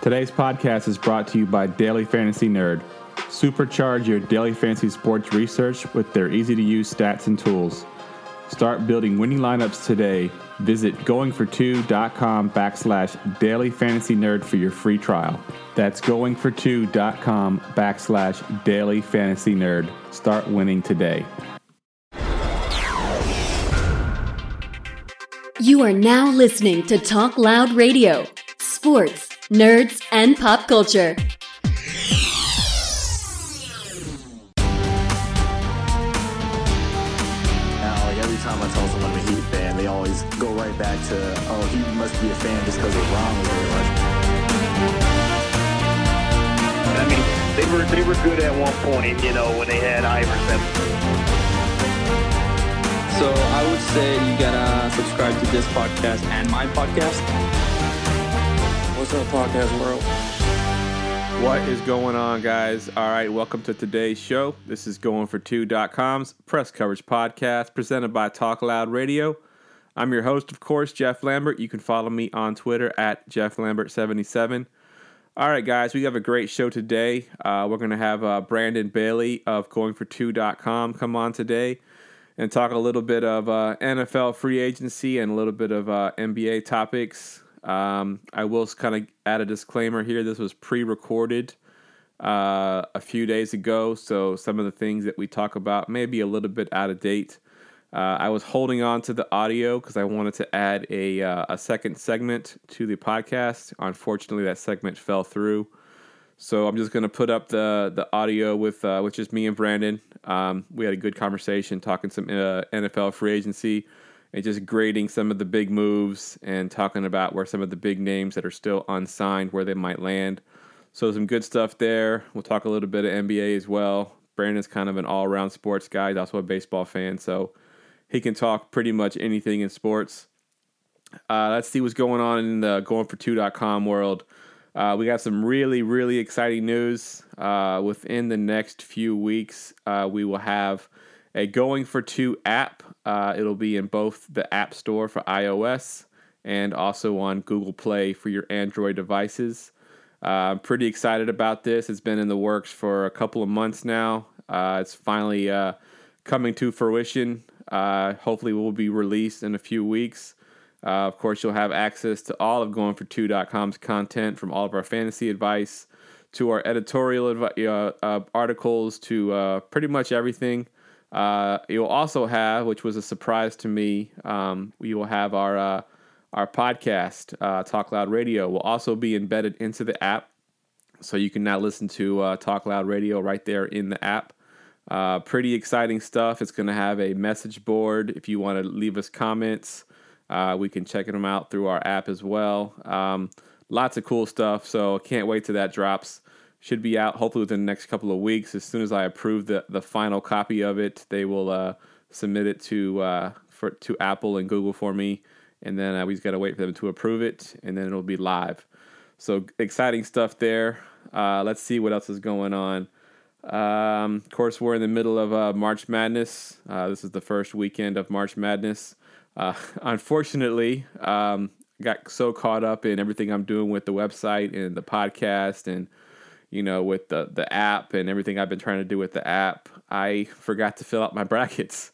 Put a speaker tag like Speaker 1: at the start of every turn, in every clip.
Speaker 1: Today's podcast is brought to you by Daily Fantasy Nerd. Supercharge your daily fantasy sports research with their easy-to-use stats and tools. Start building winning lineups today. Visit goingfor2.com/dailyfantasynerd for your free trial. That's goingfor2.com/dailyfantasynerd. Start winning today.
Speaker 2: You are now listening to Talk Loud Radio. Sports, nerds, and pop culture.
Speaker 3: Every time I tell someone I'm a Heat fan, they always go right back to, oh, he must be a fan just because LeBron was there.
Speaker 4: I mean, they were good at one point, you know, when they had Iverson.
Speaker 5: So I would say you gotta subscribe to this podcast and my podcast. What's up, podcast world?
Speaker 1: What is going on, guys? All right, welcome to today's show. This is goingfor2.com's press coverage podcast presented by Talk Loud Radio. I'm your host, of course, Jeff Lambert. You can follow me on Twitter at JeffLambert77. All right, guys, we have a great show today. We're going to have Brandon Bailey of goingfor2.com come on today and talk a little bit of NFL free agency and a little bit of NBA topics. I will kind of add a disclaimer here. This was pre-recorded a few days ago, so some of the things that we talk about may be a little bit out of date. I was holding on to the audio because I wanted to add a second segment to the podcast. Unfortunately, that segment fell through. So I'm just going to put up the audio with just me and Brandon. We had a good conversation talking some NFL free agency and just grading some of the big moves and talking about where some of the big names that are still unsigned, where they might land. So some good stuff there. We'll talk a little bit of NBA as well. Brandon's kind of an all-around sports guy. He's also a baseball fan, so he can talk pretty much anything in sports. Let's see what's going on in the goingfor2.com world. We got some really, really exciting news. Within the next few weeks, we will have a Going for 2 app. It'll be in both the App Store for iOS and also on Google Play for your Android devices. I'm pretty excited about this. It's been in the works for a couple of months now. It's finally coming to fruition. Hopefully it will be released in a few weeks. Of course, you'll have access to all of goingfor2.com's content, from all of our fantasy advice to our editorial articles to pretty much everything. You'll also have, which was a surprise to me, we will have our podcast, Talk Loud Radio, will also be embedded into the app. So you can now listen to Talk Loud Radio right there in the app. Pretty exciting stuff. It's going to have a message board. If you want to leave us comments, we can check them out through our app as well. Lots of cool stuff. So can't wait till that drops. Should be out hopefully within the next couple of weeks. As soon as I approve the final copy of it, they will submit it to Apple and Google for me, and then we just got to wait for them to approve it, and then it'll be live. So exciting stuff there. Let's see what else is going on. Of course, we're in the middle of March Madness. This is the first weekend of March Madness. Unfortunately, got so caught up in everything I'm doing with the website and the podcast and with the app and everything I've been trying to do with the app, I forgot to fill out my brackets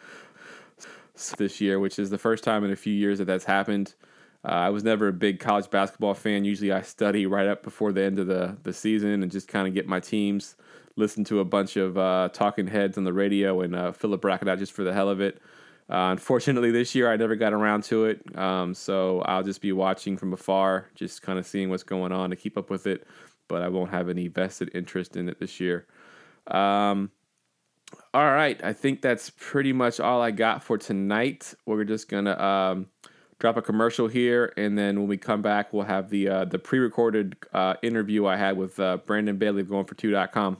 Speaker 1: this year, which is the first time in a few years that's happened. I was never a big college basketball fan. Usually I study right up before the end of the season and just kind of get my teams, listen to a bunch of talking heads on the radio and fill a bracket out just for the hell of it. Unfortunately, this year I never got around to it, so I'll just be watching from afar, just kind of seeing what's going on to keep up with it. But I won't have any vested interest in it this year. All right, I think that's pretty much all I got for tonight. We're just going to drop a commercial here, and then when we come back, we'll have the pre-recorded interview I had with Brandon Bailey of goingfor2.com.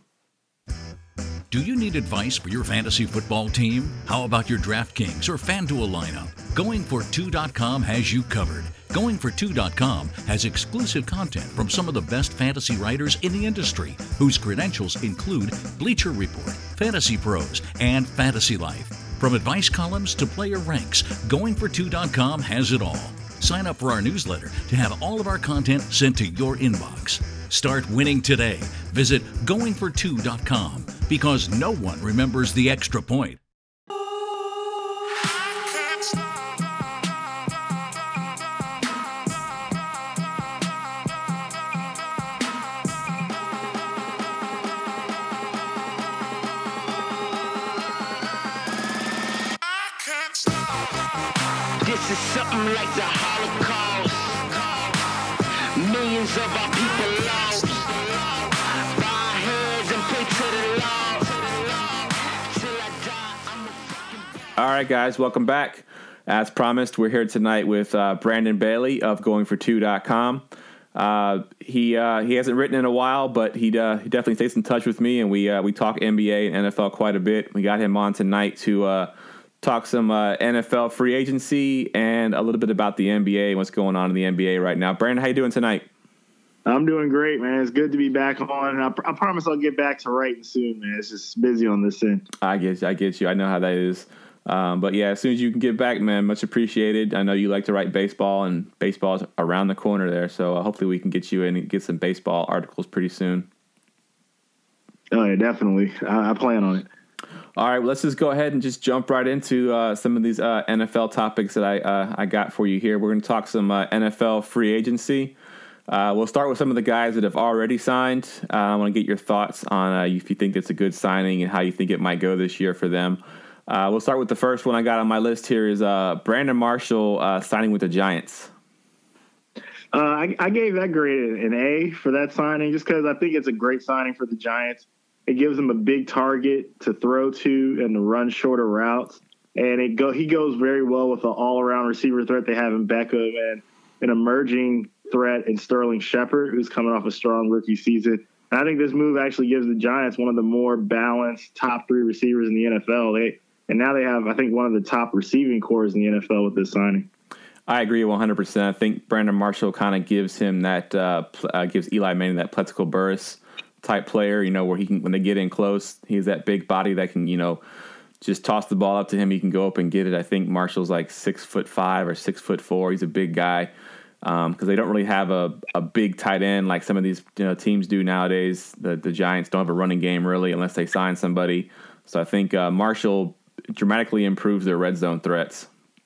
Speaker 6: Do you need advice for your fantasy football team? How about your DraftKings or FanDuel lineup? Goingfor2.com has you covered. Goingfor2.com has exclusive content from some of the best fantasy writers in the industry, whose credentials include Bleacher Report, Fantasy Pros, and Fantasy Life. From advice columns to player ranks, Goingfor2.com has it all. Sign up for our newsletter to have all of our content sent to your inbox. Start winning today. Visit goingfor2.com because no one remembers the extra point.
Speaker 7: This is something like the Holocaust. Millions of our people lost. Bow our heads and pray to the Lord. Till I die, I'm a fucking...
Speaker 1: All right, guys, welcome back. As promised, we're here tonight with Brandon Bailey of goingfor2.com. He hasn't written in a while, but he definitely stays in touch with me, and we talk NBA and NFL quite a bit. We got him on tonight to talk some NFL free agency and a little bit about the NBA and what's going on in the NBA right now. Brandon, how you doing tonight?
Speaker 8: I'm doing great, man. It's good to be back on. And I promise I'll get back to writing soon, man. It's just busy on this end.
Speaker 1: I get you. I know how that is. But yeah, as soon as you can get back, man, much appreciated. I know you like to write baseball, and baseball's around the corner there. So hopefully we can get you in and get some baseball articles pretty soon.
Speaker 8: Oh, yeah, definitely. I plan on it.
Speaker 1: All right, well, let's just go ahead and just jump right into some of these NFL topics that I got for you here. We're going to talk some NFL free agency. We'll start with some of the guys that have already signed. I want to get your thoughts on if you think it's a good signing and how you think it might go this year for them. We'll start with the first one I got on my list here is Brandon Marshall signing with the Giants.
Speaker 8: I gave that grade an A for that signing just because I think it's a great signing for the Giants. It gives them a big target to throw to and to run shorter routes. And he goes very well with the all-around receiver threat they have in Beckham and an emerging threat in Sterling Shepard, who's coming off a strong rookie season. And I think this move actually gives the Giants one of the more balanced top three receivers in the NFL. And now they have, I think, one of the top receiving cores in the NFL with this signing.
Speaker 1: I agree 100%. I think Brandon Marshall kind of gives him that, gives Eli Manning that Plexico Burress type player, where he can, when they get in close, he has that big body that can, just toss the ball up to him. He can go up and get it. I think Marshall's like 6'5" or 6'4". He's a big guy because they don't really have a big tight end like some of these teams do nowadays. The Giants don't have a running game really unless they sign somebody. So I think Marshall dramatically improves their red zone threats.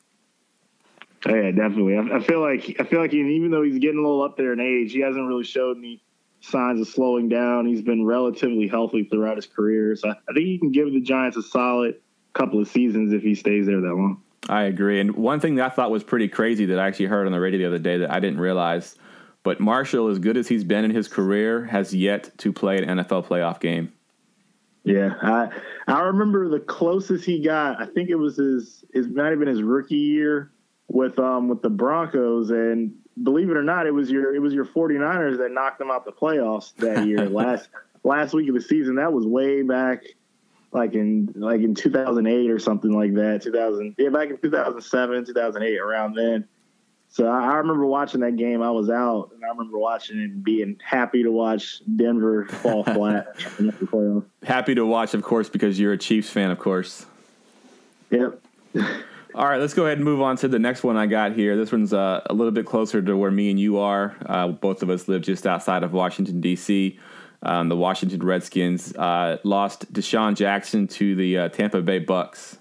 Speaker 8: Oh, yeah, definitely. I feel like even though he's getting a little up there in age, he hasn't really showed any signs of slowing down. He's been relatively healthy throughout his career. So I think he can give the Giants a solid couple of seasons if he stays there that long.
Speaker 1: I agree. And one thing that I thought was pretty crazy that I actually heard on the radio the other day that I didn't realize, but Marshall, as good as he's been in his career, has yet to play an NFL playoff game.
Speaker 8: Yeah, I remember the closest he got, I think it was his might have been his rookie year with the Broncos, and believe it or not, it was your 49ers that knocked them out the playoffs that year. last week of the season. That was way back, like in 2008 or something like that. Back in 2007, 2008, around then. So I remember watching that game. I was out, and I remember watching it and being happy to watch Denver fall flat in the playoffs.
Speaker 1: Happy to watch, of course, because you're a Chiefs fan, of course.
Speaker 8: Yep.
Speaker 1: All right, let's go ahead and move on to the next one I got here. This one's a little bit closer to where me and you are. Both of us live just outside of Washington, D.C. The Washington Redskins lost Deshaun Jackson to the Tampa Bay Bucks.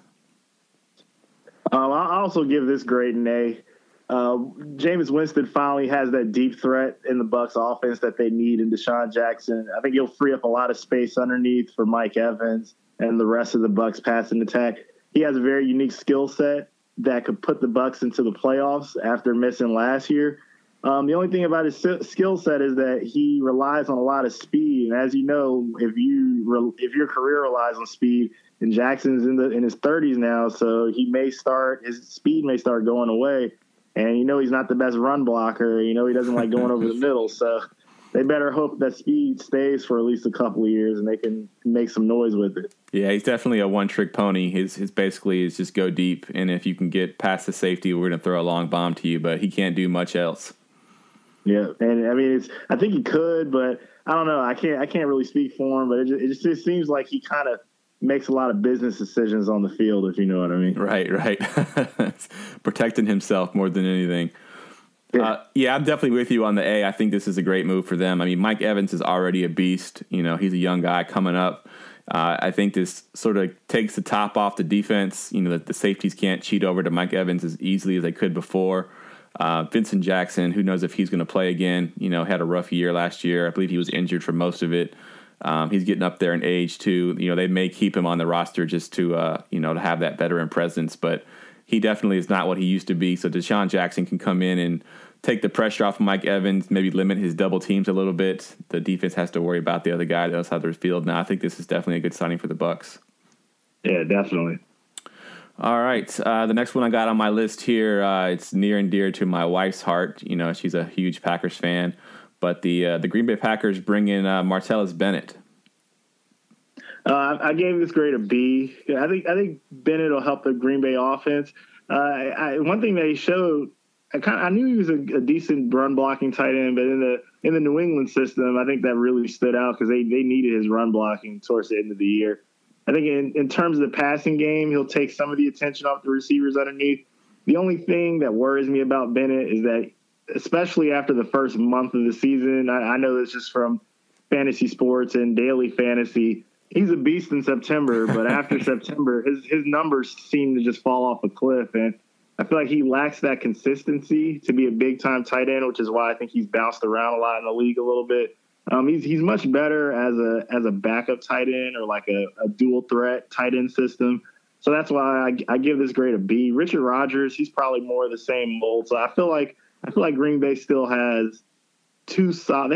Speaker 8: I'll also give this grade an A. Jameis Winston finally has that deep threat in the Bucs offense that they need in Deshaun Jackson. I think he'll free up a lot of space underneath for Mike Evans and the rest of the Bucs passing attack. He has a very unique skill set that could put the Bucs into the playoffs after missing last year. The only thing about his skill set is that he relies on a lot of speed, and as you know, if your career relies on speed, and Jackson's in his 30s now, so his speed may start going away. And he's not the best run blocker. He doesn't like going over the middle. So they better hope that speed stays for at least a couple of years and they can make some noise with it.
Speaker 1: Yeah, he's definitely a one-trick pony. His basically is just go deep, and if you can get past the safety, we're going to throw a long bomb to you, but he can't do much else.
Speaker 8: Yeah, and I mean, I think he could, but I don't know. I can't really speak for him, but it just seems like he kind of makes a lot of business decisions on the field, if you know what I mean.
Speaker 1: Right. Protecting himself more than anything. Yeah, I'm definitely with you on the A. I think this is a great move for them. I mean, Mike Evans is already a beast. He's a young guy coming up. I think this sort of takes the top off the defense. That the safeties can't cheat over to Mike Evans as easily as they could before. Vincent Jackson, who knows if he's going to play again, had a rough year last year. I believe he was injured for most of it. He's getting up there in age too. They may keep him on the roster just to to have that veteran presence, but he definitely is not what he used to be. So Deshaun Jackson can come in and take the pressure off of Mike Evans, maybe limit his double teams a little bit. The defense has to worry about the other guy outside the field. Now, I think this is definitely a good signing for the Bucs.
Speaker 8: Yeah, definitely.
Speaker 1: All right. The next one I got on my list here, it's near and dear to my wife's heart. She's a huge Packers fan. But the Green Bay Packers bring in Martellus Bennett.
Speaker 8: I gave this grade a B. I think Bennett will help the Green Bay offense. One thing that he showed, I knew he was a decent run blocking tight end, but in the New England system, I think that really stood out because they needed his run blocking towards the end of the year. I think in terms of the passing game, he'll take some of the attention off the receivers underneath. The only thing that worries me about Bennett is that, especially after the first month of the season, I know this just from fantasy sports and daily fantasy, he's a beast in September, but after September, his numbers seem to just fall off a cliff. And I feel like he lacks that consistency to be a big-time tight end, which is why I think he's bounced around a lot in the league a little bit. He's much better as a backup tight end or like a dual threat tight end system. So that's why I give this grade a B. Richard Rodgers, he's probably more of the same mold. So I feel like Green Bay still has two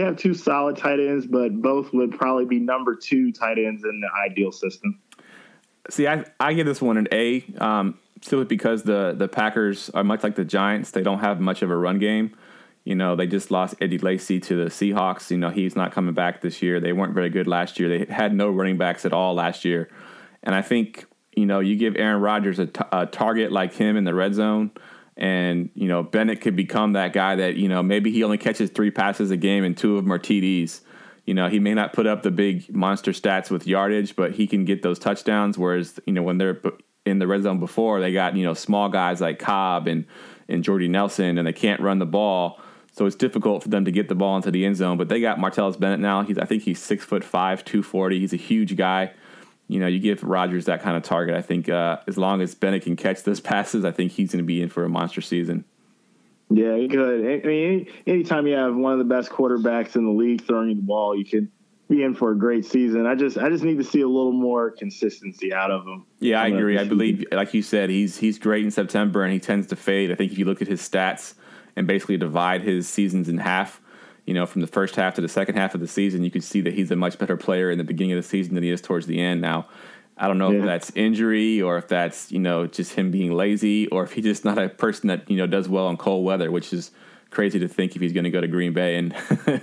Speaker 8: solid tight ends, but both would probably be number 2 tight ends in the ideal system.
Speaker 1: See, I give this one an A, simply because the Packers are much like the Giants. They don't have much of a run game. They just lost Eddie Lacy to the Seahawks. He's not coming back this year. They weren't very good last year. They had no running backs at all last year. And I think, you give Aaron Rodgers a target like him in the red zone, and, Bennett could become that guy that, maybe he only catches 3 passes a game and 2 of them are TDs. He may not put up the big monster stats with yardage, but he can get those touchdowns. Whereas, when they're in the red zone before, they got, small guys like Cobb and Jordy Nelson, and they can't run the ball. So it's difficult for them to get the ball into the end zone. But they got Martellus Bennett now. I think he's 6'5", 240. He's a huge guy. You give Rodgers that kind of target. I think as long as Bennett can catch those passes, I think he's going to be in for a monster season.
Speaker 8: Yeah, he could. I mean, anytime you have one of the best quarterbacks in the league throwing you the ball, you could be in for a great season. I just need to see a little more consistency out of him.
Speaker 1: Yeah, I agree. I believe, like you said, he's great in September, and he tends to fade. I think if you look at his stats and basically divide his seasons in half, from the first half to the second half of the season, you can see that he's a much better player in the beginning of the season than he is towards the end. Now, I don't know if that's injury or if that's, just him being lazy, or if he's just not a person that, does well in cold weather, which is crazy to think if he's going to go to Green Bay. And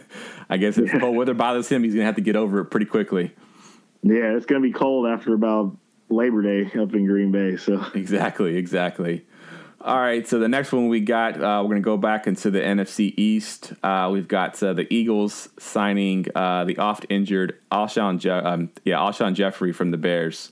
Speaker 1: I guess if cold weather bothers him, he's going to have to get over it pretty quickly.
Speaker 8: Yeah, it's going to be cold after about Labor Day up in Green Bay. So
Speaker 1: Exactly. All right, so the next one we got, we're going to go back into the NFC East. We've got the Eagles signing the oft-injured Alshon Jeffrey from the Bears.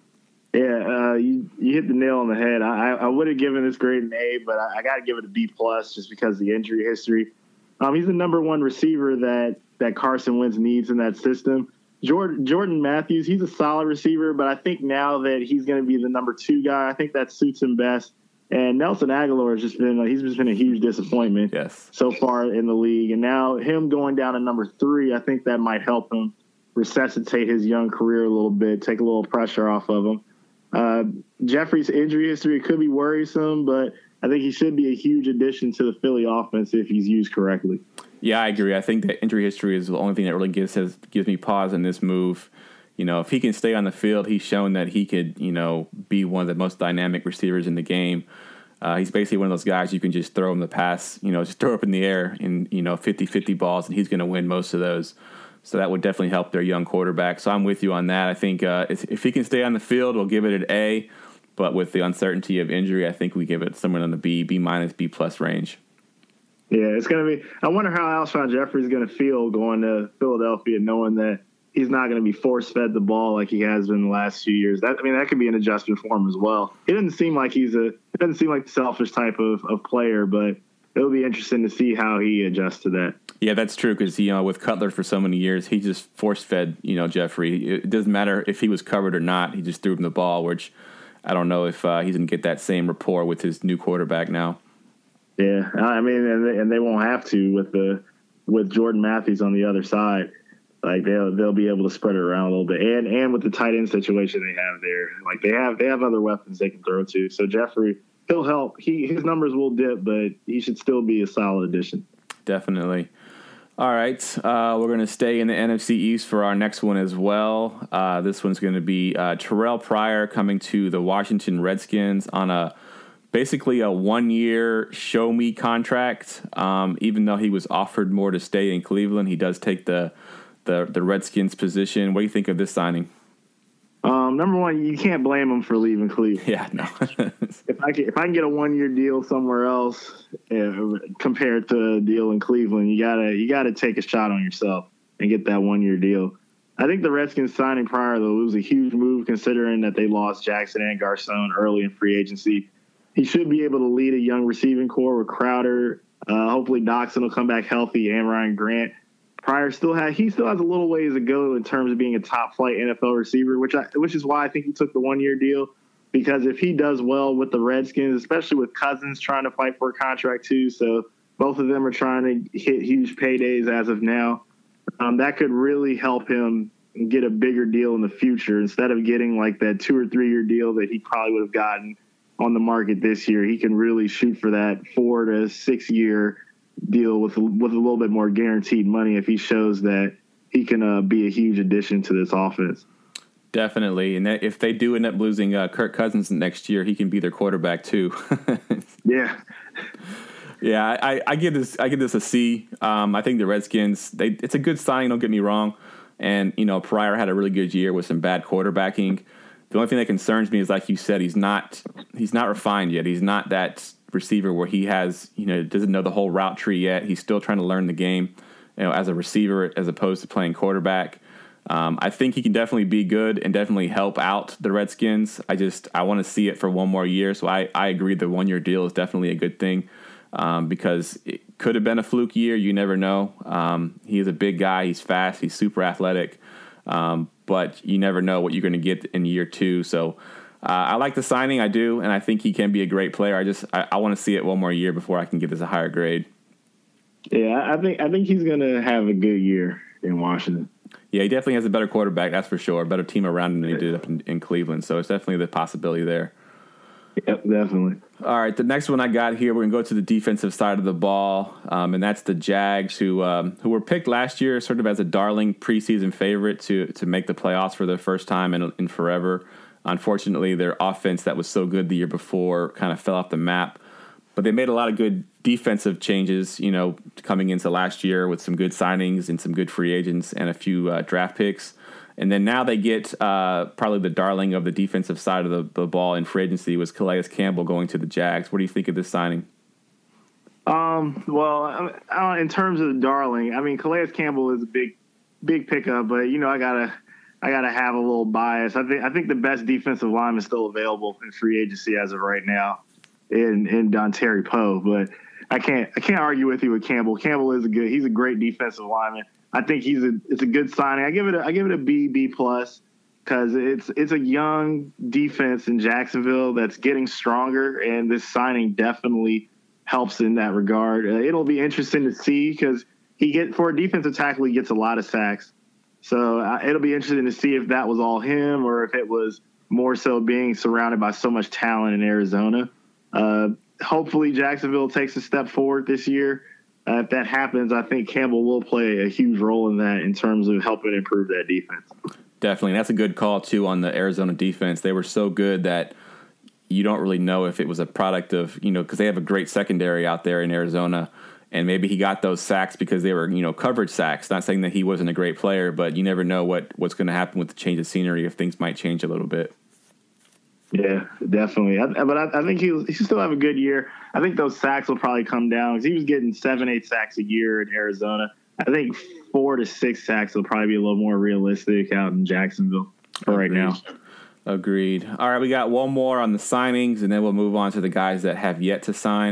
Speaker 8: Yeah, you hit the nail on the head. I would have given this grade an A, but I got to give it a B+ just because of the injury history. He's the number 1 receiver that Carson Wentz needs in that system. Jordan Matthews, he's a solid receiver, but I think now that he's going to be the number 2 guy, I think that suits him best. And Nelson Aguilar has just been a huge disappointment so far in the league. And now him going down to number 3, I think that might help him resuscitate his young career a little bit, take a little pressure off of him. Jeffrey's injury history could be worrisome, but I think he should be a huge addition to the Philly offense if he's used correctly.
Speaker 1: Yeah, I agree. I think that injury history is the only thing that really gives me pause in this move. If he can stay on the field, he's shown that he could, be one of the most dynamic receivers in the game. He's basically one of those guys you can just throw him the pass, just throw up in the air in, 50-50 balls, and he's going to win most of those. So that would definitely help their young quarterback. So I'm with you on that. I think if he can stay on the field, we'll give it an A. But with the uncertainty of injury, I think we give it somewhere in the B-, B+ range.
Speaker 8: Yeah, it's going to be – I wonder how Alshon Jeffrey is going to feel going to Philadelphia knowing that he's not going to be force-fed the ball like he has been the last few years. That could be an adjustment for him as well. It doesn't seem like the selfish type of player, but it'll be interesting to see how he adjusts to that.
Speaker 1: Yeah, that's true because, with Cutler for so many years, he just force-fed, Jeffrey. It doesn't matter if he was covered or not. He just threw him the ball, which I don't know if he's going to get that same rapport with his new quarterback now.
Speaker 8: Yeah, I mean, and they won't have to with Jordan Matthews on the other side. Like they'll be able to spread it around a little bit, and with the tight end situation they have there, like they have other weapons they can throw to. So Jeffrey, he'll help. His numbers will dip, but he should still be a solid addition.
Speaker 1: Definitely. All right, we're going to stay in the NFC East for our next one as well. This one's going to be Terrell Pryor coming to the Washington Redskins on basically a 1-year show-me contract. Even though he was offered more to stay in Cleveland, he does take the Redskins position. What do you think of this signing?
Speaker 8: Number one, you can't blame him for leaving Cleveland.
Speaker 1: Yeah, no.
Speaker 8: If I can get a 1-year deal somewhere else compared to a deal in Cleveland, you gotta take a shot on yourself and get that 1-year deal. I think the Redskins signing Pryor, though, was a huge move considering that they lost Jackson and Garcon early in free agency. He should be able to lead a young receiving core with Crowder. Hopefully Doxson will come back healthy and Ryan Grant. Pryor still has a little ways to go in terms of being a top flight NFL receiver, which is why I think he took the 1-year deal. Because if he does well with the Redskins, especially with Cousins trying to fight for a contract too, so both of them are trying to hit huge paydays as of now, that could really help him get a bigger deal in the future. Instead of getting like that 2 or 3 year deal that he probably would have gotten on the market this year, he can really shoot for that 4 to 6 year deal with a little bit more guaranteed money if he shows that he can be a huge addition to this offense.
Speaker 1: Definitely. And if they do end up losing Kirk Cousins next year, he can be their quarterback too.
Speaker 8: Yeah.
Speaker 1: Yeah, I give this a C. I think the Redskins, it's a good signing, don't get me wrong. And, Pryor had a really good year with some bad quarterbacking. The only thing that concerns me is, like you said, he's not refined yet. He's not that receiver where he has, doesn't know the whole route tree yet. He's still trying to learn the game, as a receiver as opposed to playing quarterback. I think he can definitely be good and definitely help out the Redskins. I want to see it for one more year. So I agree the 1-year deal is definitely a good thing, because it could have been a fluke year. You never know. He is a big guy. He's fast. He's super athletic. But you never know what you're going to get in year 2. So I like the signing. I do. And I think he can be a great player. I want to see it one more year before I can give this a higher grade.
Speaker 8: Yeah, I think he's going to have a good year in Washington.
Speaker 1: Yeah, he definitely has a better quarterback, that's for sure. A better team around him than he did up in Cleveland. So it's definitely the possibility there.
Speaker 8: Yep, definitely.
Speaker 1: All right, the next one I got here, we're going to go to the defensive side of the ball, and that's the Jags, who were picked last year sort of as a darling preseason favorite to make the playoffs for the first time in forever. Unfortunately, their offense that was so good the year before kind of fell off the map. But they made a lot of good defensive changes, coming into last year with some good signings and some good free agents and a few draft picks. And then now they get probably the darling of the defensive side of the ball in free agency was Calais Campbell going to the Jags. What do you think of this signing?
Speaker 8: Well, in terms of the darling, I mean, Calais Campbell is a big pickup, but I gotta have a little bias. I think the best defensive lineman is still available in free agency as of right now in Dontari Poe, but I can't argue with you with Campbell. Campbell he's a great defensive lineman. I think it's a good signing. I give it a B plus because it's a young defense in Jacksonville that's getting stronger, and this signing definitely helps in that regard. It'll be interesting to see because for a defensive tackle, he gets a lot of sacks. So it'll be interesting to see if that was all him or if it was more so being surrounded by so much talent in Arizona. Hopefully Jacksonville takes a step forward this year. If that happens, I think Campbell will play a huge role in that in terms of helping improve that defense.
Speaker 1: Definitely. That's a good call, too, on the Arizona defense. They were so good that you don't really know if it was a product of, because they have a great secondary out there in Arizona. And maybe he got those sacks because they were, coverage sacks. Not saying that he wasn't a great player, but you never know what's going to happen with the change of scenery if things might change a little bit.
Speaker 8: Yeah, definitely. But I think he should still have a good year. I think those sacks will probably come down because he was getting 7-8 sacks a year in Arizona. I think 4 to 6 sacks will probably be a little more realistic out in Jacksonville for right now.
Speaker 1: Agreed. All right, we got one more on the signings, and then we'll move on to the guys that have yet to sign.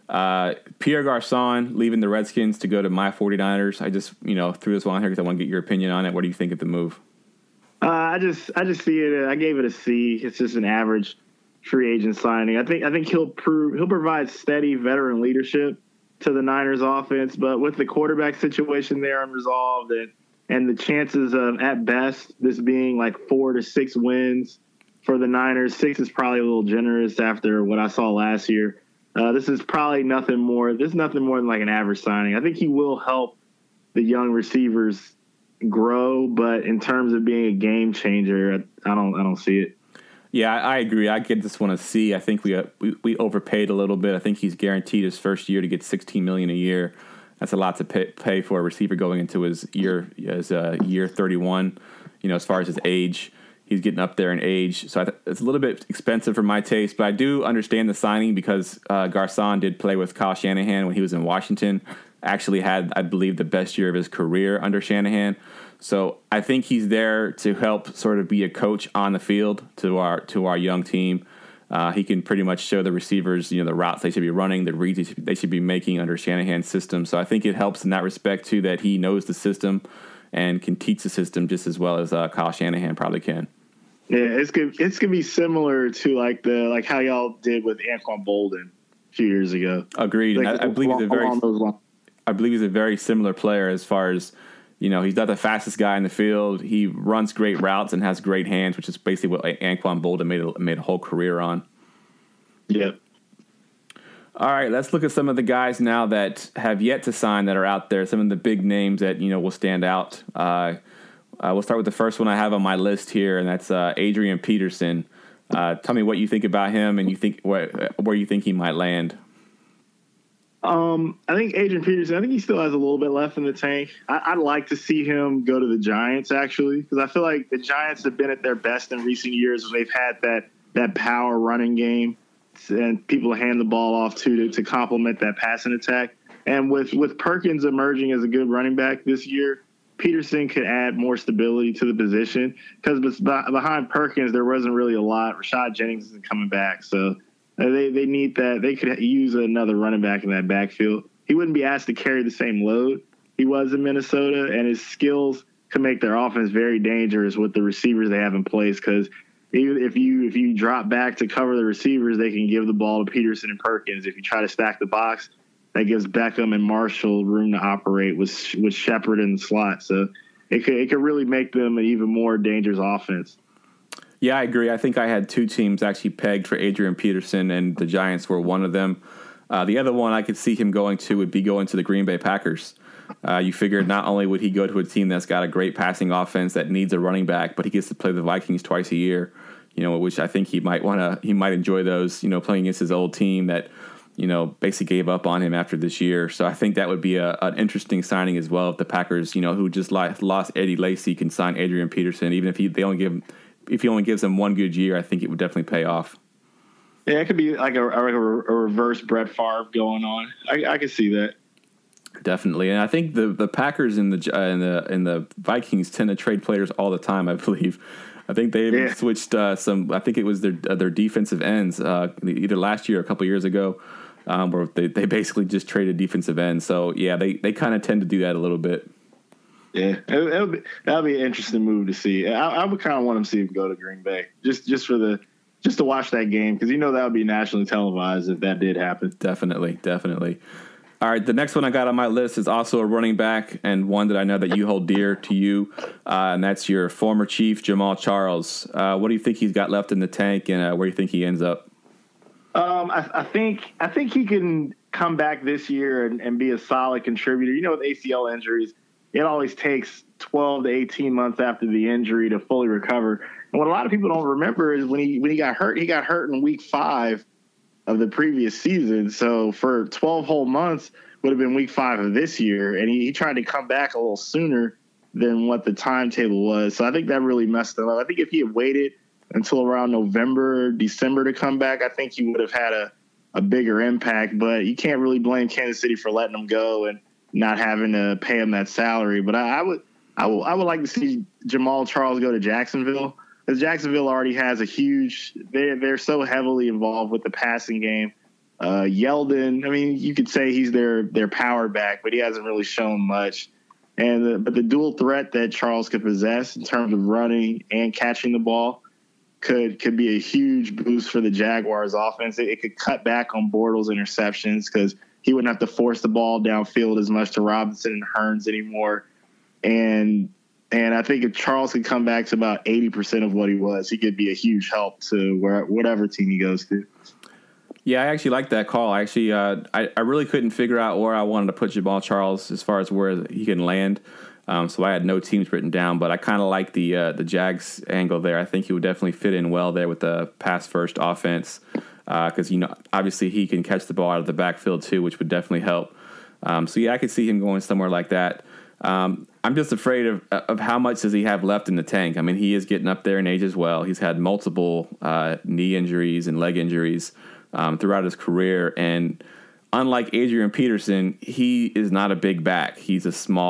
Speaker 1: Pierre Garçon leaving the Redskins to go to my 49ers. I just, threw this one on here because I want to get your opinion on it. What do you think of the move?
Speaker 8: I just see it. I gave it a C. It's just an average free agent signing. I think he'll provide steady veteran leadership to the Niners offense, but with the quarterback situation there unresolved and the chances of, at best, this being like 4 to 6 wins for the Niners, 6 is probably a little generous after what I saw last year. This is probably nothing more. This is nothing more than like an average signing. I think he will help the young receivers grow, but in terms of being a game changer, I don't see it.
Speaker 1: Yeah, I agree. I get this one a C. I think we overpaid a little bit. I think he's guaranteed his first year to get $16 million a year. That's a lot to pay for a receiver going into his year 31. As far as his age, he's getting up there in age, so it's a little bit expensive for my taste. But I do understand the signing because Garçon did play with Kyle Shanahan when he was in Washington. Actually had, I believe, the best year of his career under Shanahan. So I think he's there to help sort of be a coach on the field to our young team. He can pretty much show the receivers, the routes they should be running, the reads they should be making under Shanahan's system. So I think it helps in that respect too, that he knows the system and can teach the system just as well as Kyle Shanahan probably can.
Speaker 8: Yeah, it's gonna be similar to like how y'all did with Anquan Bolden a few years ago.
Speaker 1: Agreed.
Speaker 8: Like,
Speaker 1: I believe he's a very similar player as far as, he's not the fastest guy in the field. He runs great routes and has great hands, which is basically what Anquan Bolden made a whole career on.
Speaker 8: Yep.
Speaker 1: All right, let's look at some of the guys now that have yet to sign that are out there. Some of the big names that will stand out. We'll start with the first one I have on my list here, and that's Adrian Peterson. Tell me what you think about him, and where you think he might land.
Speaker 8: I think Adrian Peterson, he still has a little bit left in the tank. I'd like to see him go to the Giants, actually, because I feel like the Giants have been at their best in recent years when they've had that power running game and people hand the ball off to complement that passing attack. And with Perkins emerging as a good running back this year, Peterson could add more stability to the position because behind Perkins, there wasn't really a lot. Rashad Jennings isn't coming back, so they need that. They could use another running back in that backfield. He wouldn't be asked to carry the same load he was in Minnesota, and his skills could make their offense very dangerous with the receivers they have in place because if you drop back to cover the receivers, they can give the ball to Peterson and Perkins. If you try to stack the box, that gives Beckham and Marshall room to operate with Shepard in the slot. So it could really make them an even more dangerous offense.
Speaker 1: Yeah, I agree. I think I had 2 teams actually pegged for Adrian Peterson, and the Giants were one of them. The other one I could see him going to would be going to the Green Bay Packers. You figured not only would he go to a team that's got a great passing offense that needs a running back, but he gets to play the Vikings twice a year, which I think he might enjoy those, playing against his old team that, basically gave up on him after this year. So I think that would be an interesting signing as well if the Packers, who just lost Eddie Lacy, can sign Adrian Peterson, even if he only gives him one good year. I think it would definitely pay off.
Speaker 8: Yeah, it could be like a reverse Brett Favre going on. I could see that.
Speaker 1: Definitely, and I think the Packers and the Vikings tend to trade players all the time. I believe. I think they switched some. I think it was their defensive ends either last year or a couple years ago, where they basically just traded defensive ends. So yeah, they kind of tend to do that a little bit.
Speaker 8: Yeah, that'll be an interesting move to see. I would kind of want to see him go to Green Bay just to watch that game because that would be nationally televised if that did happen.
Speaker 1: Definitely. All right, the next one I got on my list is also a running back and one that I know that you hold dear to you, and that's your former Chief, Jamal Charles. What do you think he's got left in the tank, and where do you think he ends up?
Speaker 8: I think he can come back this year and be a solid contributor. With ACL injuries, it always takes 12 to 18 months after the injury to fully recover. And what a lot of people don't remember is when he got hurt in week 5 of the previous season. So for 12 whole months would have been week 5 of this year. And he tried to come back a little sooner than what the timetable was. So I think that really messed him up. I think if he had waited until around November, December to come back, I think he would have had a bigger impact. But you can't really blame Kansas City for letting him go and not having to pay him that salary. But I would like to see Jamal Charles go to Jacksonville, because Jacksonville already has a huge – they're so heavily involved with the passing game Yeldon, I mean, you could say he's their power back, but he hasn't really shown much. But the dual threat that Charles could possess in terms of running and catching the ball could be a huge boost for the Jaguars offense. It could cut back on Bortles' interceptions because he wouldn't have to force the ball downfield as much to Robinson and Hearns anymore. And I think if Charles could come back to about 80% of what he was, he could be a huge help to whatever team he goes to.
Speaker 1: Yeah, I actually like that call. I really couldn't figure out where I wanted to put Jamaal Charles as far as where he can land. So I had no teams written down, but I kind of like the Jags angle there. I think he would definitely fit in well there with the pass-first offense because, obviously he can catch the ball out of the backfield too, which would definitely help. So, yeah, I could see him going somewhere like that. I'm just afraid of how much does he have left in the tank. I mean, he is getting up there in age as well. He's had multiple knee injuries and leg injuries throughout his career. And unlike Adrian Peterson, he is not a big back. He's a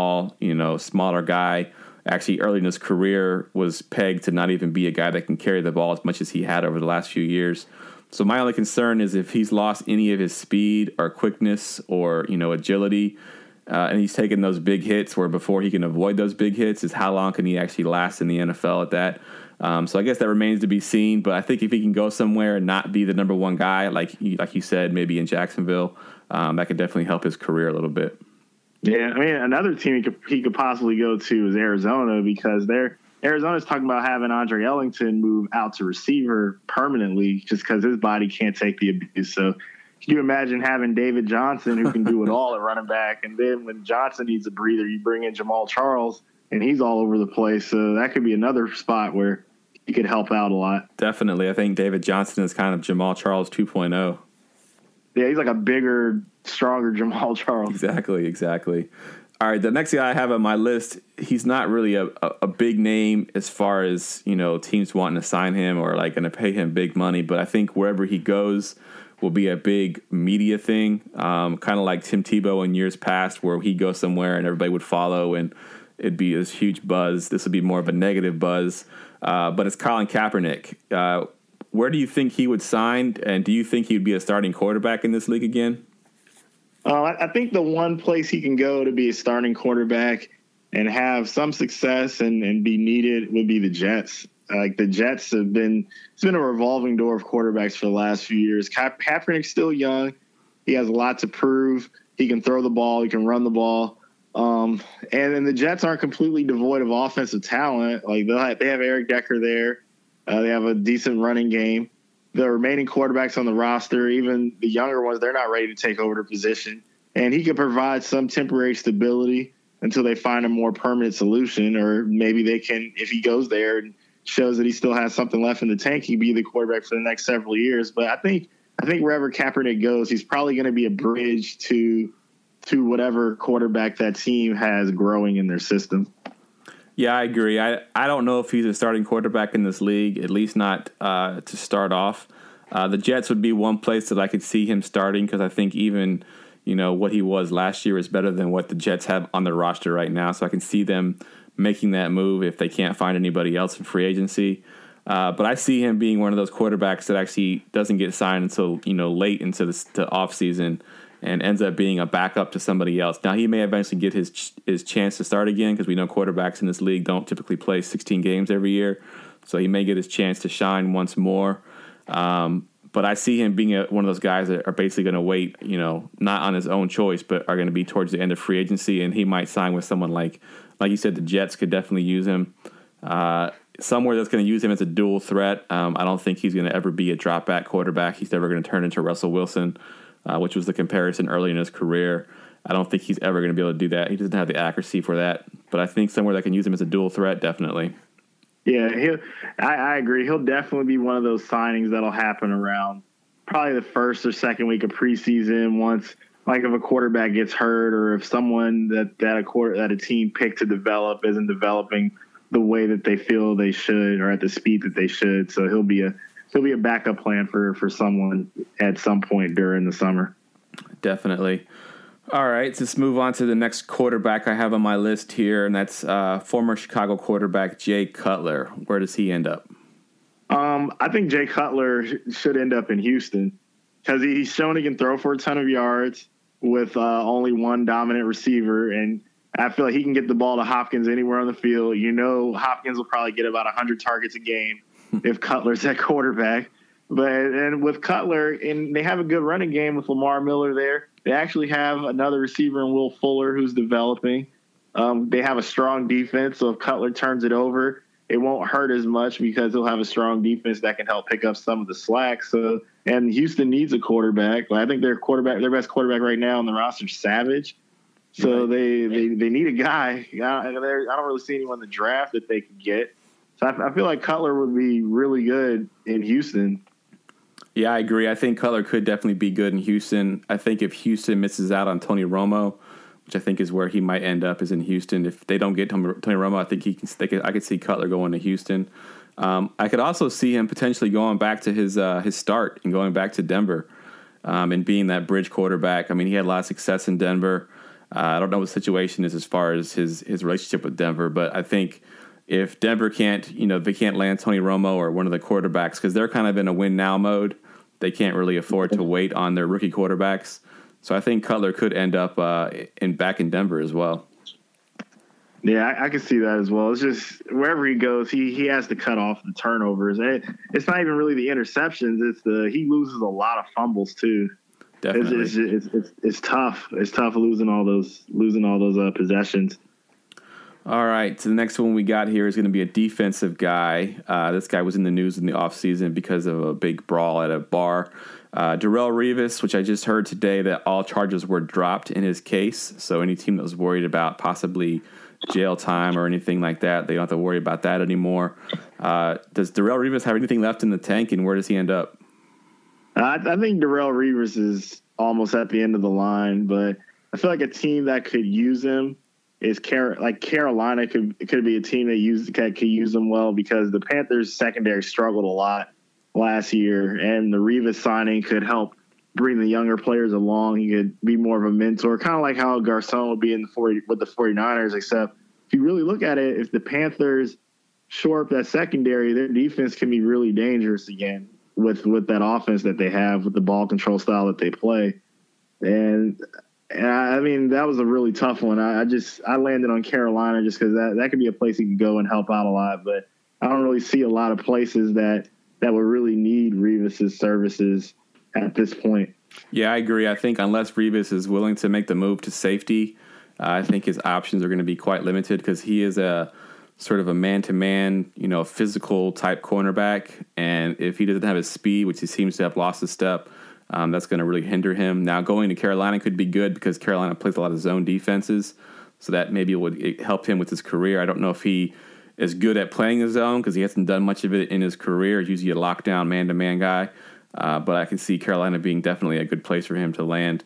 Speaker 1: smaller guy. Actually, early in his career was pegged to not even be a guy that can carry the ball as much as he had over the last few years. So my only concern is if he's lost any of his speed or quickness or, agility, and he's taking those big hits where before he can avoid those big hits is how long can he actually last in the NFL at that. So I guess that remains to be seen. But I think if he can go somewhere and not be the number one guy, like you said, maybe in Jacksonville, that could definitely help his career a little bit.
Speaker 8: Yeah, I mean, another team he could possibly go to is Arizona because Arizona's talking about having Andre Ellington move out to receiver permanently just because his body can't take the abuse. So can you imagine having David Johnson who can do it all at running back, and then when Johnson needs a breather, you bring in Jamaal Charles, and he's all over the place. So that could be another spot where he could help out a lot.
Speaker 1: Definitely. I think David Johnson is kind of Jamaal Charles 2.0.
Speaker 8: Yeah, he's like a bigger, stronger Jamaal Charles.
Speaker 1: Exactly. All right, the next guy I have on my list, he's not really a big name as far as, teams wanting to sign him or like going to pay him big money, but I think wherever he goes will be a big media thing, kind of like Tim Tebow in years past where he'd go somewhere and everybody would follow and it'd be this huge buzz. This would be more of a negative buzz, but it's Colin Kaepernick. Where do you think he would sign, and do you think he would be a starting quarterback in this league again?
Speaker 8: I think the one place he can go to be a starting quarterback and have some success and be needed would be the Jets. Like the Jets it's been a revolving door of quarterbacks for the last few years. Kaepernick's still young. He has a lot to prove. He can throw the ball. He can run the ball. And then the Jets aren't completely devoid of offensive talent. Like they have Eric Decker there. They have a decent running game. The remaining quarterbacks on the roster, even the younger ones, they're not ready to take over the position. And he could provide some temporary stability until they find a more permanent solution. Or maybe they can, if he goes there and shows that he still has something left in the tank, he'd be the quarterback for the next several years. But I think wherever Kaepernick goes, he's probably going to be a bridge to whatever quarterback that team has growing in their system.
Speaker 1: Yeah, I agree. I don't know if he's a starting quarterback in this league, at least not to start off. The Jets would be one place that I could see him starting because I think even, what he was last year is better than what the Jets have on their roster right now. So I can see them making that move if they can't find anybody else in free agency. But I see him being one of those quarterbacks that actually doesn't get signed until, late into the offseason and ends up being a backup to somebody else. Now, he may eventually get his chance to start again because we know quarterbacks in this league don't typically play 16 games every year. So he may get his chance to shine once more. But I see him being one of those guys that are basically going to wait, not on his own choice, but are going to be towards the end of free agency. And he might sign with someone like you said, the Jets could definitely use him. Somewhere that's going to use him as a dual threat. I don't think he's going to ever be a drop back quarterback. He's never going to turn into Russell Wilson, which was the comparison early in his career. I don't think he's ever going to be able to do that. He doesn't have the accuracy for that. But I think somewhere that can use him as a dual threat, definitely.
Speaker 8: Yeah, I agree. He'll definitely be one of those signings that'll happen around probably the first or second week of preseason once, like if a quarterback gets hurt or if someone that a team picked to develop isn't developing the way that they feel they should or at the speed that they should. So he'll be a backup plan for someone at some point during the summer.
Speaker 1: Definitely. All right, let's move on to the next quarterback I have on my list here, and that's former Chicago quarterback Jay Cutler. Where does he end up?
Speaker 8: I think Jay Cutler should end up in Houston because he's shown he can throw for a ton of yards with only one dominant receiver. And I feel like he can get the ball to Hopkins anywhere on the field. Hopkins will probably get about 100 targets a game if Cutler's at quarterback. And with Cutler, and they have a good running game with Lamar Miller there. They actually have another receiver in Will Fuller who's developing. They have a strong defense, so if Cutler turns it over, it won't hurt as much because he'll have a strong defense that can help pick up some of the slack. So, and Houston needs a quarterback. I think their best quarterback right now on the roster is Savage. So they need a guy. I don't really see anyone in the draft that they could get. So I feel like Cutler would be really good in Houston.
Speaker 1: Yeah, I agree. I think Cutler could definitely be good in Houston. I think if Houston misses out on Tony Romo, which I think is where he might end up, is in Houston. If they don't get Tony Romo, I think I could see Cutler going to Houston. I could also see him potentially going back to his start and going back to Denver and being that bridge quarterback. I mean, he had a lot of success in Denver. I don't know what the situation is as far as his relationship with Denver, but I think if Denver can't land Tony Romo or one of the quarterbacks, because they're kind of in a win now mode, they can't really afford to wait on their rookie quarterbacks. So I think Cutler could end up back in Denver as well.
Speaker 8: Yeah, I can see that as well. It's just wherever he goes, he has to cut off the turnovers. And it's not even really the interceptions. He loses a lot of fumbles too.
Speaker 1: Definitely.
Speaker 8: It's tough. It's tough losing all those possessions.
Speaker 1: All right, so the next one we got here is going to be a defensive guy. This guy was in the news in the offseason because of a big brawl at a bar. Darrelle Revis, which I just heard today that all charges were dropped in his case. So any team that was worried about possibly jail time or anything like that, they don't have to worry about that anymore. Does Darrelle Revis have anything left in the tank, and where does he end up?
Speaker 8: I think Darrelle Revis is almost at the end of the line, but I feel like a team that could use him is Carolina could be a team that could use him well, because the Panthers secondary struggled a lot last year, and the Revis signing could help bring the younger players along. He could be more of a mentor, kind of like how Garcon would be with the 49ers, except if you really look at it, if the Panthers shore up that secondary, their defense can be really dangerous again with that offense that they have, with the ball control style that they play. And I mean, that was a really tough one. I landed on Carolina just because that could be a place he could go and help out a lot. But I don't really see a lot of places that would really need Revis's services at this point.
Speaker 1: Yeah, I agree. I think unless Revis is willing to make the move to safety, I think his options are going to be quite limited, because he is a sort of a man-to-man, physical type cornerback. And if he doesn't have his speed, which he seems to have lost a step, that's going to really hinder him. Now, going to Carolina could be good because Carolina plays a lot of zone defenses, so that maybe would help him with his career. I don't know if he is good at playing his zone because he hasn't done much of it in his career. He's usually a lockdown man-to-man guy, but I can see Carolina being definitely a good place for him to land.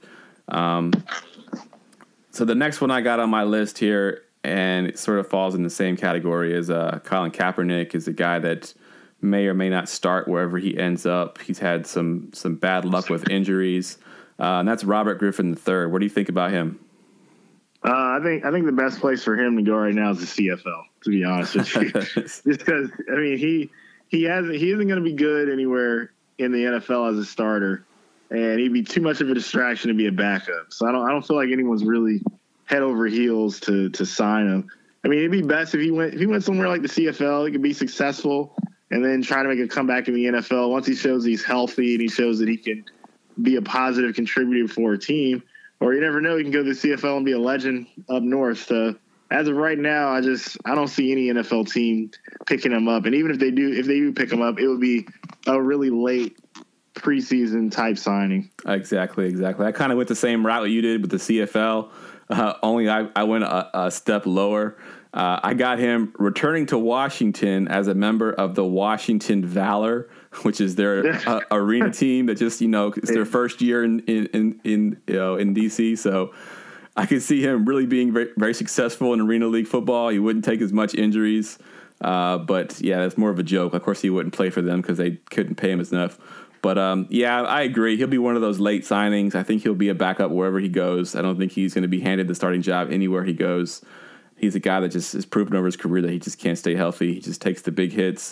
Speaker 1: So the next one I got on my list here, and it sort of falls in the same category as Colin Kaepernick, is a guy that may or may not start wherever he ends up. He's had some bad luck with injuries, and that's Robert Griffin III. What do you think about him?
Speaker 8: I think the best place for him to go right now is the CFL, to be honest with you. Just because, I mean, he isn't going to be good anywhere in the NFL as a starter, and he'd be too much of a distraction to be a backup. So I don't feel like anyone's really head over heels to sign him. I mean, it'd be best if he went somewhere like the CFL. He could be successful and then try to make a comeback in the NFL once he shows he's healthy and he shows that he can be a positive contributor for a team. Or you never know, he can go to the CFL and be a legend up north. So as of right now, I don't see any NFL team picking him up. And even if they do pick him up, it would be a really late preseason type signing.
Speaker 1: Exactly. I kind of went the same route you did with the CFL. Only I went a step lower. I got him returning to Washington as a member of the Washington Valor, which is their arena team that just, it's their first year in DC. So I could see him really being very, very successful in Arena League football. He wouldn't take as much injuries. But yeah, that's more of a joke. Of course, he wouldn't play for them because they couldn't pay him enough. But, yeah, I agree. He'll be one of those late signings. I think he'll be a backup wherever he goes. I don't think he's going to be handed the starting job anywhere he goes. He's a guy that just has proven over his career that he just can't stay healthy. He just takes the big hits.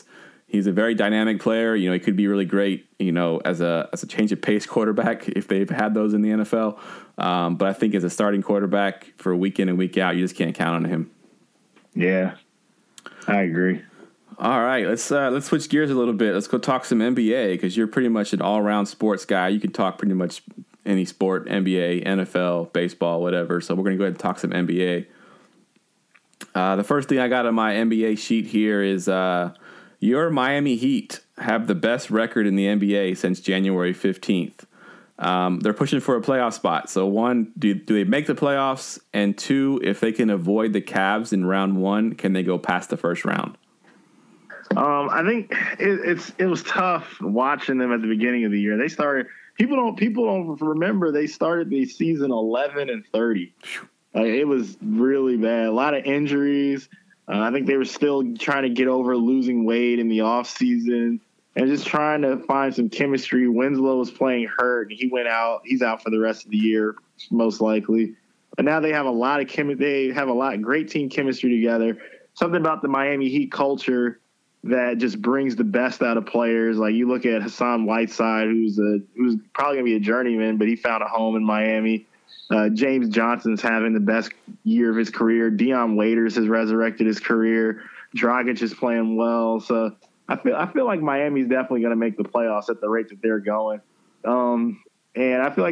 Speaker 1: He's a very dynamic player. He could be really great, as a change of pace quarterback if they've had those in the NFL. But I think as a starting quarterback for week in and week out, you just can't count on him.
Speaker 8: Yeah, I agree.
Speaker 1: All right, let's switch gears a little bit. Let's go talk some NBA because you're pretty much an all-around sports guy. You can talk pretty much any sport, NBA, NFL, baseball, whatever. So we're going to go ahead and talk some NBA. The first thing I got on my NBA sheet here is your Miami Heat have the best record in the NBA since January 15th. They're pushing for a playoff spot. So, one, do they make the playoffs? And two, if they can avoid the Cavs in round one, can they go past the first round?
Speaker 8: I think it was tough watching them at the beginning of the year. They started. People don't remember they started the season 11-30. It was really bad. A lot of injuries. I think they were still trying to get over losing weight in the offseason and just trying to find some chemistry. Winslow was playing hurt, and he went out. He's out for the rest of the year, most likely. But now they have a lot of They have a lot of great team chemistry together. Something about the Miami Heat culture that just brings the best out of players. Like you look at Hassan Whiteside, who's probably gonna be a journeyman, but he found a home in Miami. James Johnson's having the best year of his career. Dion Waiters has resurrected his career. Dragic is playing well. So I feel like Miami's definitely going to make the playoffs at the rate that they're going. And I feel like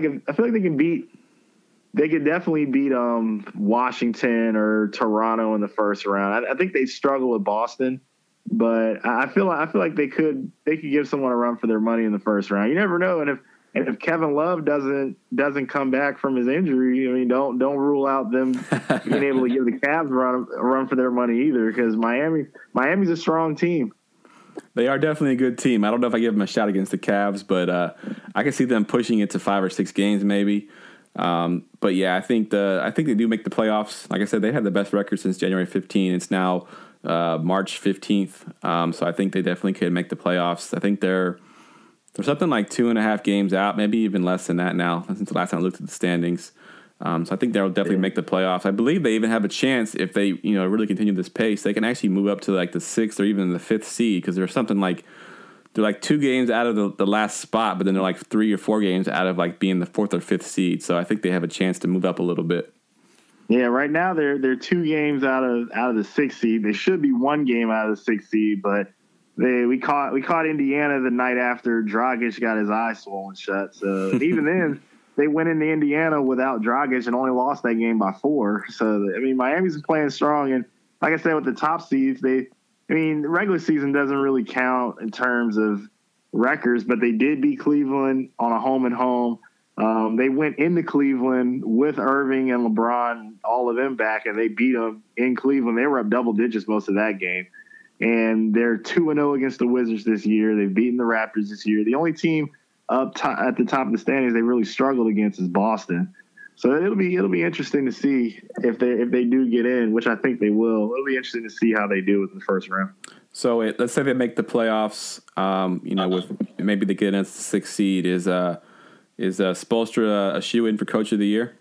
Speaker 8: they could definitely beat Washington or Toronto in the first round. I think they struggle with Boston, but I feel like they could give someone a run for their money in the first round. You never know, and if Kevin Love doesn't come back from his injury, I mean, don't rule out them being able to give the Cavs a run for their money either, because Miami's a strong team.
Speaker 1: They are definitely a good team. I don't know if I give them a shot against the Cavs, but I can see them pushing it to 5 or 6 games maybe. But yeah, I think they do make the playoffs. Like I said, they had the best record since January 15. It's now March 15th, so I think they definitely could make the playoffs. I think they're something like 2.5 games out, maybe even less than that now, since the last time I looked at the standings. So I think they'll definitely make the playoffs. I believe they even have a chance if they, really continue this pace. They can actually move up to like the 6th or even the 5th seed, because there's something like they're like 2 games out of the last spot, but then they're like 3 or 4 games out of like being the 4th or 5th seed. So I think they have a chance to move up a little bit.
Speaker 8: Yeah, right now they're 2 games out of the 6th seed. They should be 1 game out of the 6th seed, but we caught Indiana the night after Dragic got his eye swollen shut. So even then, they went into Indiana without Dragic and only lost that game by 4. So I mean, Miami's playing strong, and like I said, with the top seeds, the regular season doesn't really count in terms of records, but they did beat Cleveland on a home and home. They went into Cleveland with Irving and LeBron, all of them back, and they beat them in Cleveland. They were up double digits most of that game. And they're 2-0 against the Wizards this year. They've beaten the Raptors this year. The only team at the top of the standings they really struggled against is Boston. So it'll be interesting to see if they do get in, which I think they will. It'll be interesting to see how they do in the first round.
Speaker 1: So let's say they make the playoffs. With maybe they get in as the 6th seed. Is Spoelstra a shoe-in for Coach of the Year?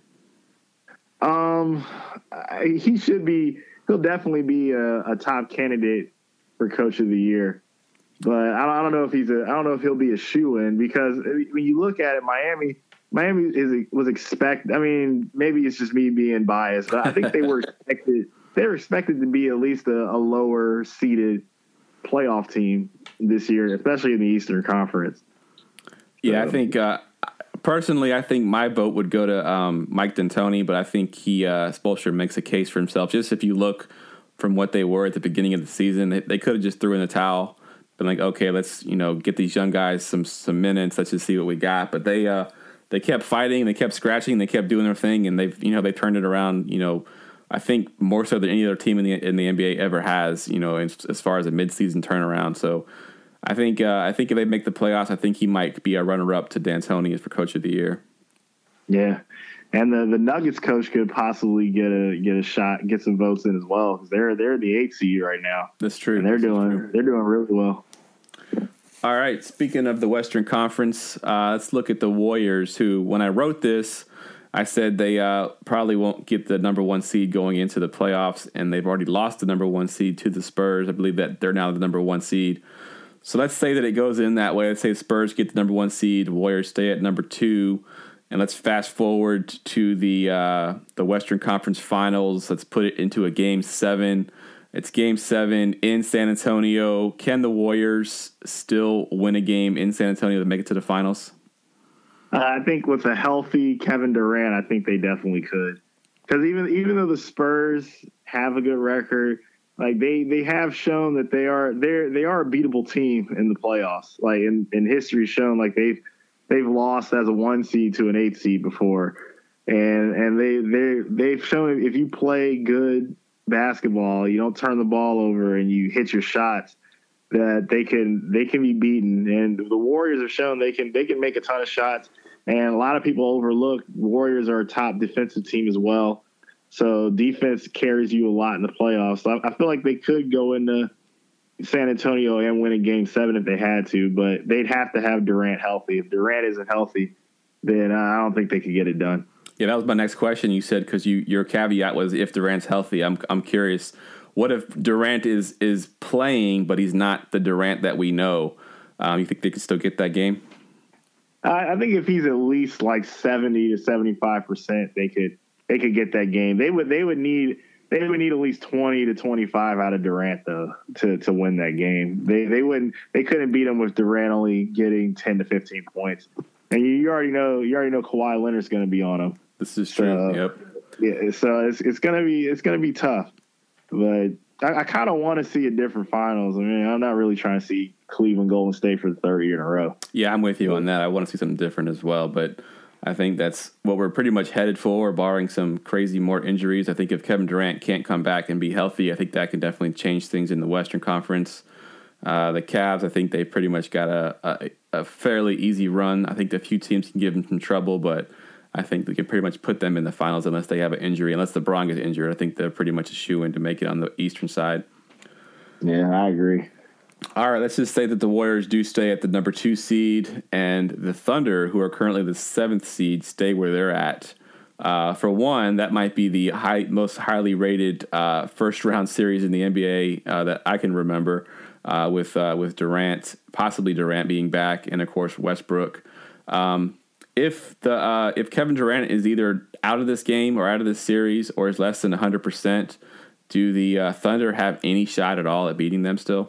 Speaker 8: He should be. He'll definitely be a top candidate for Coach of the Year, but I don't know if he'll be a shoe-in, because when you look at it, Miami was expected. I mean, maybe it's just me being biased, but I think they were expected to be at least a lower seeded playoff team this year, especially in the Eastern Conference.
Speaker 1: Yeah, I think personally, I think my vote would go to Mike D'Antoni, but I think Spoelstra makes a case for himself. Just if you look from what they were at the beginning of the season, they could have just threw in the towel, been like, okay, let's get these young guys some minutes, let's just see what we got. But they kept fighting, they kept scratching, they kept doing their thing, and they turned it around. I think more so than any other team in the NBA ever has. As far as a midseason turnaround. So I think if they make the playoffs, I think he might be a runner-up to D'Antoni for Coach of the Year. Yeah,
Speaker 8: and the Nuggets coach could possibly get a shot, get some votes in as well, because they're the 8th seed right now.
Speaker 1: That's true.
Speaker 8: And they're doing really well.
Speaker 1: All right. Speaking of the Western Conference, let's look at the Warriors, who, when I wrote this, I said they probably won't get the number 1 seed going into the playoffs, and they've already lost the number 1 seed to the Spurs. I believe that they're now the number 1 seed. So let's say that it goes in that way. Let's say the Spurs get the number 1 seed, Warriors stay at number 2, and let's fast forward to the Western Conference Finals. Let's put it into a Game 7. It's Game 7 in San Antonio. Can the Warriors still win a game in San Antonio to make it to the finals?
Speaker 8: I think with a healthy Kevin Durant, I think they definitely could. Because even though the Spurs have a good record, like they have shown that they are a beatable team in the playoffs. Like in history shown, like they've lost as a 1 seed to an 8 seed before, and they've shown if you play good basketball, you don't turn the ball over, and you hit your shots, that they can be beaten. And the Warriors have shown they can make a ton of shots. And a lot of people overlook Warriors are a top defensive team as well. So defense carries you a lot in the playoffs. So I feel like they could go into San Antonio and win a Game 7 if they had to, but they'd have to have Durant healthy. If Durant isn't healthy, then I don't think they could get it done.
Speaker 1: Yeah, that was my next question. You said because your caveat was if Durant's healthy. I'm curious. What if Durant is playing, but he's not the Durant that we know? You think they could still get that game?
Speaker 8: I think if he's at least like 70 to 75%, they could get that game. They would need at least 20 to 25 out of Durant though to win that game. They couldn't beat him with Durant only getting 10 to 15 points. And you already know Kawhi Leonard's going to be on him.
Speaker 1: This is true. Yep.
Speaker 8: Yeah, so it's gonna be tough, but I kind of want to see a different finals. I mean, I'm not really trying to see Cleveland Golden State for the 3rd year in a row.
Speaker 1: Yeah, I'm with you on that. I want to see something different as well, but I think that's what we're pretty much headed for, barring some crazy more injuries. I think if Kevin Durant can't come back and be healthy, I think that can definitely change things in the Western Conference. The Cavs, I think they pretty much got a fairly easy run. I think a few teams can give them some trouble, but I think we can pretty much put them in the finals unless they have an injury. Unless LeBron gets injured, I think they're pretty much a shoo-in to make it on the Eastern side.
Speaker 8: Yeah, I agree.
Speaker 1: All right, let's just say that the Warriors do stay at the number 2 seed, and the Thunder, who are currently the 7th seed, stay where they're at. For one, that might be the most highly rated first-round series in the NBA that I can remember, with Durant, possibly Durant being back, and of course Westbrook. If Kevin Durant is either out of this game or out of this series or is less than 100%, do the Thunder have any shot at all at beating them still?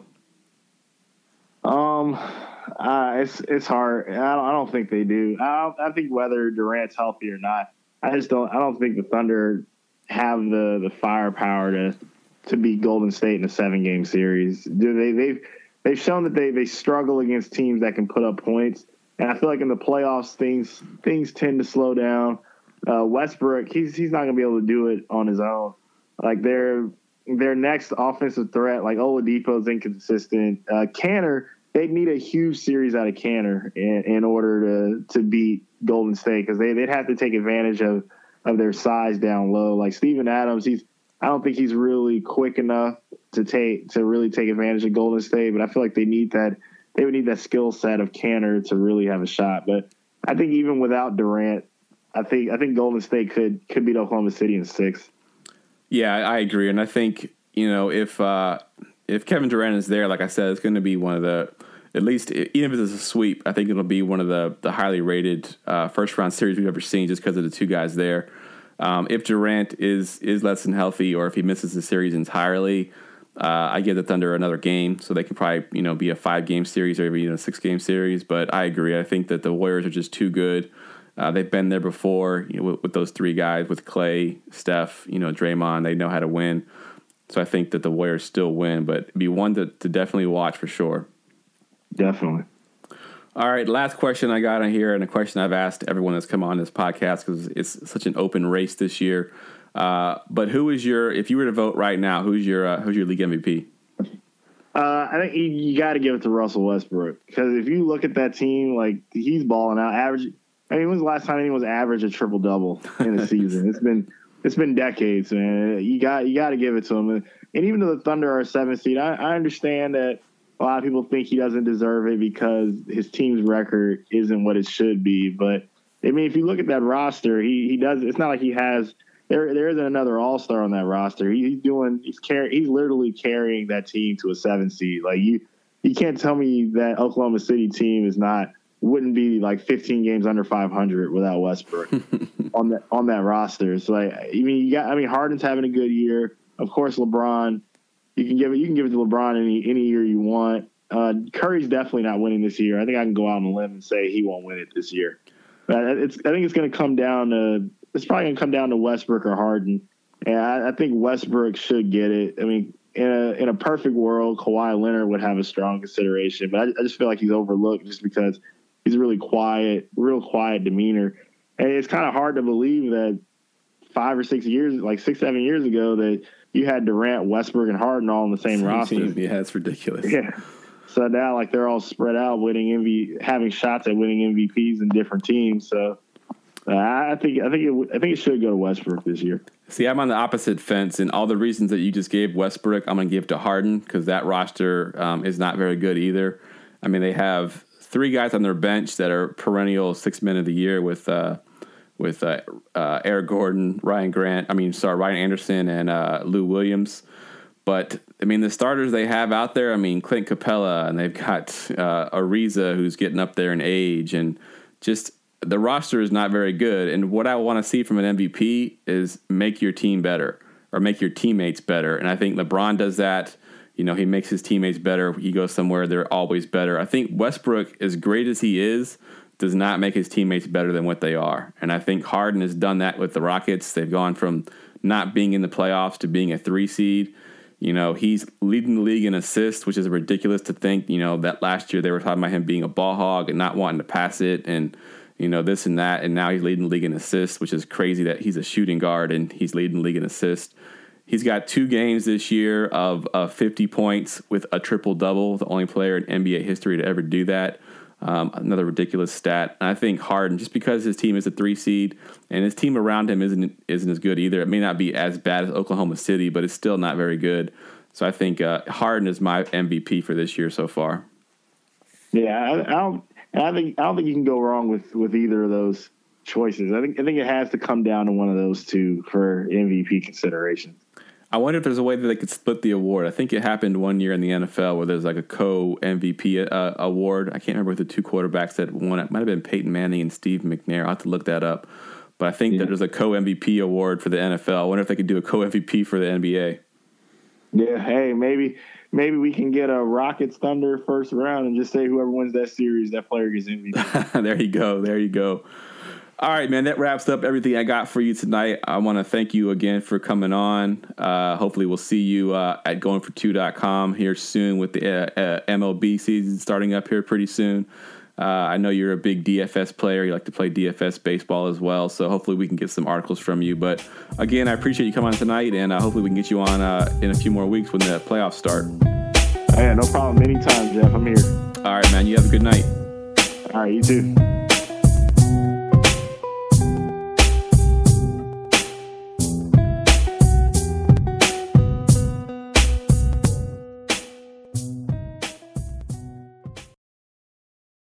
Speaker 8: It's hard. I don't think they do. I think whether Durant's healthy or not, I don't think the Thunder have the firepower to beat Golden State in a 7-game series. They've shown that they struggle against teams that can put up points. And I feel like in the playoffs, things tend to slow down. Westbrook, he's not going to be able to do it on his own. Like their next offensive threat, like Oladipo's inconsistent. Kanter, they'd need a huge series out of Kanter in order to beat Golden State, because they'd have to take advantage of their size down low. Like Steven Adams, I don't think he's really quick enough to really take advantage of Golden State, but I feel like they would need that skill set of Kanter to really have a shot. But I think even without Durant, I think Golden State could beat Oklahoma City in 6.
Speaker 1: Yeah, I agree, and I think if Kevin Durant is there, like I said, it's going to be one of the, at least even if it's a sweep, I think it'll be one of the highly rated first round series we've ever seen, just because of the 2 guys there. If Durant is less than healthy, or if he misses the series entirely, I give the Thunder another game, so they could probably be a 5-game series or even a 6-game series. But I agree. I think that the Warriors are just too good. They've been there before, with those 3 guys, with Clay, Steph, Draymond. They know how to win. So I think that the Warriors still win, but it'd be one to definitely watch for sure.
Speaker 8: Definitely.
Speaker 1: All right, last question I got on here, and a question I've asked everyone that's come on this podcast because it's such an open race this year. But who is if you were to vote right now, who's your league MVP?
Speaker 8: I think you got to give it to Russell Westbrook, because if you look at that team, like he's balling out. When was the last time anyone was average a triple-double in a season? It's been decades, man. You got to give it to him. And even though the Thunder are a 7th seed, I understand that a lot of people think he doesn't deserve it because his team's record isn't what it should be. But I mean, if you look at that roster, he does. It's not like he has. There isn't another All-Star on that roster. He's literally carrying that team to a 7 seed. Like you you can't tell me that Oklahoma City team wouldn't be like 15 games under 500 without Westbrook on that roster. So Harden's having a good year. Of course, LeBron, you can give it to LeBron any year you want. Curry's definitely not winning this year. I think I can go out on a limb and say he won't win it this year. But I think it's going to come down to Westbrook or Harden. And I think Westbrook should get it. I mean, in a perfect world, Kawhi Leonard would have a strong consideration, but I just feel like he's overlooked just because he's a real quiet demeanor. And it's kind of hard to believe that 5 or 6 years, like 6-7 years ago, that you had Durant, Westbrook, and Harden all on the same roster.
Speaker 1: Yeah, it's ridiculous.
Speaker 8: Yeah. So now, like, they're all spread out, having shots at winning MVPs in different teams. So I think it should go to Westbrook this year.
Speaker 1: See, I'm on the opposite fence, and all the reasons that you just gave Westbrook, I'm going to give to Harden because that roster is not very good either. I mean, they have 3 guys on their bench that are perennial 6 men of the year with Eric Gordon, Ryan Anderson, and Lou Williams. But, I mean, the starters they have out there, I mean, Clint Capella, and they've got Ariza, who's getting up there in age, and just the roster is not very good. And what I want to see from an MVP is make your team better or make your teammates better. And I think LeBron does that. You know, he makes his teammates better. He goes somewhere, they're always better. I think Westbrook, as great as he is, does not make his teammates better than what they are. And I think Harden has done that with the Rockets. They've gone from not being in the playoffs to being a 3 seed. You know, he's leading the league in assists, which is ridiculous to think, you know, that last year they were talking about him being a ball hog and not wanting to pass it and, you know, this and that. And now he's leading the league in assists, which is crazy that he's a shooting guard and he's leading the league in assists. He's got 2 games this year of 50 points with a triple-double, the only player in NBA history to ever do that. Another ridiculous stat. And I think Harden, just because his team is a 3 seed and his team around him isn't as good either. It may not be as bad as Oklahoma City, but it's still not very good. So I think Harden is my MVP for this year so far.
Speaker 8: Yeah, I don't think you can go wrong with either of those choices. I think it has to come down to one of those two for MVP consideration.
Speaker 1: I wonder if there's a way that they could split the award. I think it happened one year in the NFL where there's like a co-MVP award. I can't remember the 2 quarterbacks that won it. It might have been Peyton Manning and Steve McNair. I'll have to look that up. But I think that there's a co-MVP award for the NFL. I wonder if they could do a co-MVP for the NBA.
Speaker 8: Yeah, hey, maybe we can get a Rockets Thunder first round and just say whoever wins that series, that player gets MVP.
Speaker 1: There you go. All right, man, that wraps up everything I got for you tonight. I want to thank you again for coming on. Hopefully we'll see you at goingfor2.com here soon with the MLB season starting up here pretty soon. I know you're a big DFS player. You like to play DFS baseball as well, so hopefully we can get some articles from you. But, again, I appreciate you coming on tonight, and hopefully we can get you on in a few more weeks when the playoffs start.
Speaker 8: Yeah, no problem. Anytime, Jeff. I'm here.
Speaker 1: All right, man. You have a good night.
Speaker 8: All right, you too.